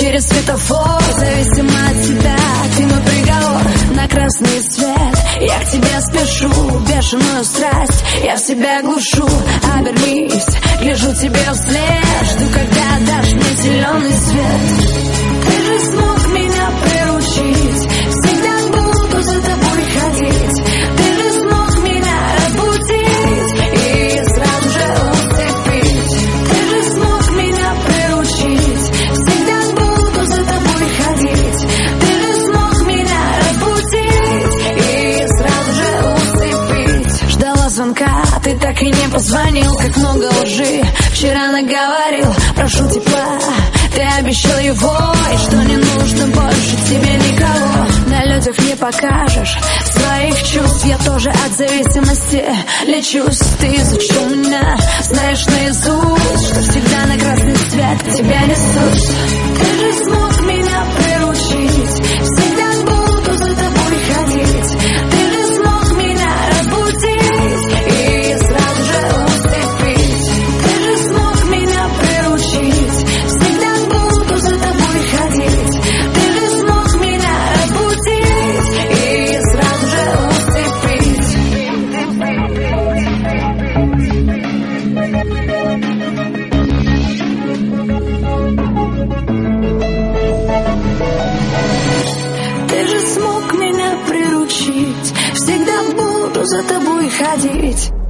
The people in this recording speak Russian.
через светофор. Зависимо от тебя, ты мой приговор на красный свет. Я к тебе спешу, бешеную страсть я в себя глушу. Обернись, гляжу тебе вслед, жду, когда дашь мне зеленый свет. Ты же смог меня приручить, всегда буду за тобой ходить. Ты же смог меня разбудить и сразу же усыпить. Ты же смог меня приручить, всегда буду за тобой ходить. Ты же смог меня разбудить и сразу же усыпить. Ждала звонка, ты так и не позвонил. Как много лжи вчера наговорил. Прошу тепла, ты обещал его, и что не нужно больше тебе никого. На людях не покажешь своих чувств, я тоже от зависимости лечусь. Ты изучил меня, знаешь наизусть, что всегда на красный свет тебя несусь. Ты же смог меня приручить, всегда буду за тобой ходить. Ты же смог меня разбудить и сразу же усыпить. Ты же смог меня приручить, всегда буду за тобой ходить. Ты же смог меня разбудить и сразу же усыпить. Ты же смог меня приручить, всегда буду за тобой ходить.